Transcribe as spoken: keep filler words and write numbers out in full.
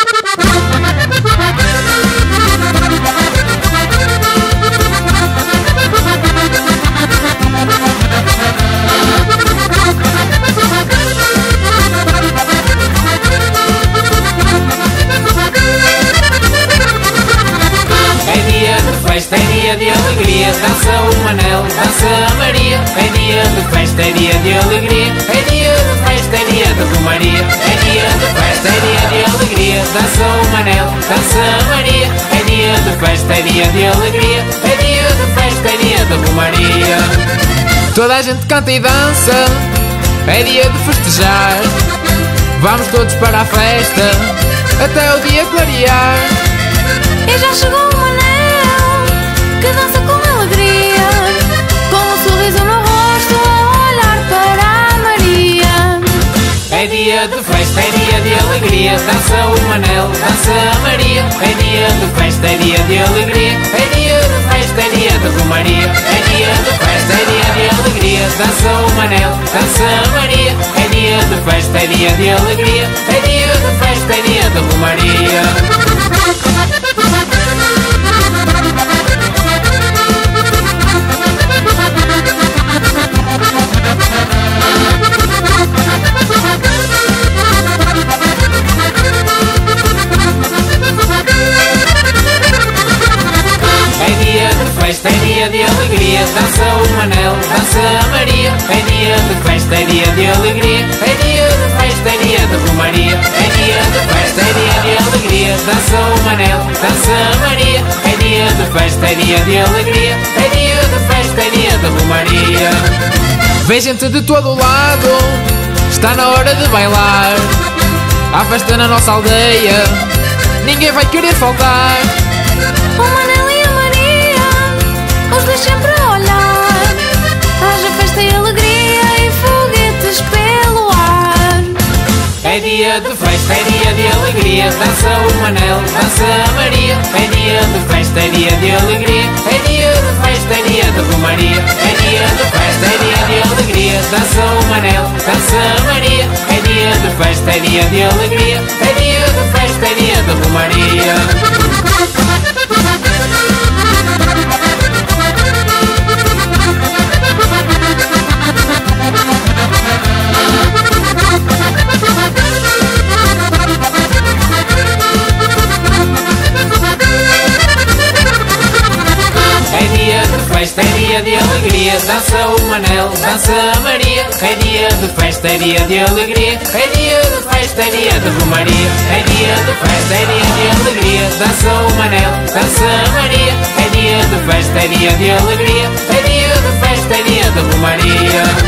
É dia de alegria, dança o Manel, dança a Maria. É dia de festa, é dia de alegria, é dia de festa, é dia de romaria. É dia de festa, é dia de alegria, dança o Manel, dança a Maria. É dia de festa, é dia de alegria, é dia de festa, é dia de romaria. Toda a gente canta e dança, é dia de festejar. Vamos todos para a festa, até o dia clarear. E já chegou o Manel, que dança com alegria, com um sorriso no rosto a olhar para a Maria. É dia de festa, é dia de alegria, dança o Manel, dança a Maria. É dia de festa, é dia de alegria, é dia de festa, é dia de romaria. É dia de festa, é dia de alegria, dança o Manel, dança a Maria. É dia de festa, é dia de alegria, é dia de festa, é dia de romaria. É dia de alegria, dança o Manel, dança a Maria. É dia de festa, é dia de alegria, é dia de festa, é dia de romaria. É dia de festa, é dia de alegria, dança o Manel, dança a Maria. É dia de festa, é dia de alegria, é dia de festa, é dia de romaria. Vem gente de todo lado, está na hora de bailar. Há festa na nossa aldeia, ninguém vai querer faltar. O Manel e a Maria, os dois sempre a olhar. Haja festa e alegria e foguetes pelo ar. É dia de festa, é dia de alegria, dança o Manel, dança a Maria. É dia de festa, é dia de alegria, é dia de festa, é dia de romaria. É dia de festa, é dia de alegria, dança o Manel, dança a Maria. É dia de festa, é dia de alegria, é dia de festa, é dia de romaria. Festa, é dia de alegria, dança o Manel, dança a Maria. É dia de festa, é dia de alegria, é dia de festa, é dia de romaria. É dia de festa, é dia de alegria, dança o Manel, dança a Maria. É dia de festa, é dia de alegria, é dia de festa, é dia de romaria.